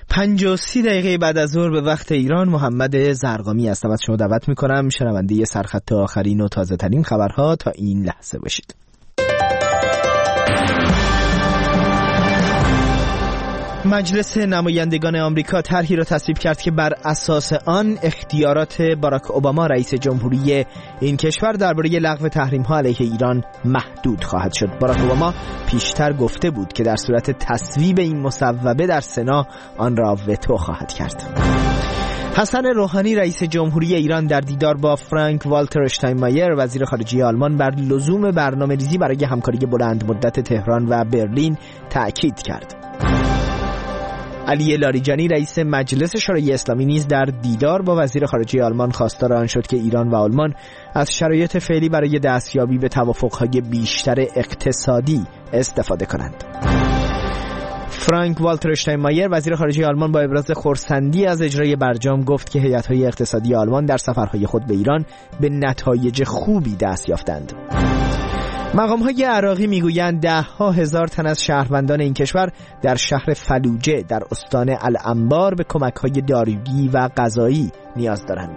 5:30 بعد از ظهر به وقت ایران، محمد زرقامی هستم. از شما دعوت میکنم شنونده سرخط آخرین و تازه ترین خبرها تا این لحظه باشید. مجلس نمایندگان آمریکا طرحی را تصویب کرد که بر اساس آن اختیارات باراک اوباما رئیس جمهوری این کشور درباره لغو تحریم‌ها علیه ایران محدود خواهد شد. باراک اوباما پیشتر گفته بود که در صورت تصویب این مصوبه در سنا آن را وتو خواهد کرد. حسن روحانی رئیس جمهوری ایران در دیدار با فرانک والتر اشتاینمایر وزیر خارجه آلمان بر لزوم برنامه‌ریزی برای همکاری بلند مدت تهران و برلین تأکید کرد. علی لاریجانی رئیس مجلس شورای اسلامی نیز در دیدار با وزیر خارجه آلمان خواستار آن شد که ایران و آلمان از شرایط فعلی برای دستیابی به توافق‌های بیشتر اقتصادی استفاده کنند. فرانک والتر اشتاینمایر وزیر خارجه آلمان با ابراز خرسندی از اجرای برجام گفت که هیئت‌های اقتصادی آلمان در سفرهای خود به ایران به نتایج خوبی دست یافتند. مقام‌های عراقی میگویند ده‌ها هزار تن از شهروندان این کشور در شهر فلوجه در استان الانبار به کمک‌های دارویی و غذایی نیاز دارند.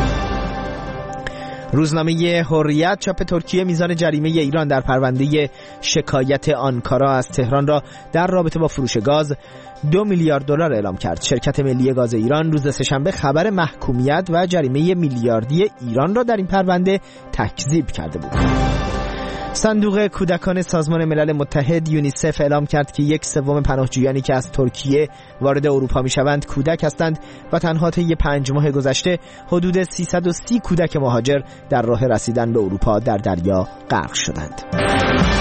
روزنامه حریت چاپ ترکیه میزان جریمه ایران در پرونده شکایت آنکارا از تهران را در رابطه با فروش گاز 2 میلیارد دلار اعلام کرد. شرکت ملی گاز ایران روز سه‌شنبه خبر محکومیت و جریمه میلیاردی ایران را در این پرونده تکذیب کرده بود. صندوق کودکان سازمان ملل متحد یونیسف اعلام کرد که 1/3 پناهجویانی که از ترکیه وارد اروپا میشوند کودک هستند و تنها طی 5 ماه گذشته حدود 330 کودک مهاجر در راه رسیدن به اروپا در دریا غرق شدند.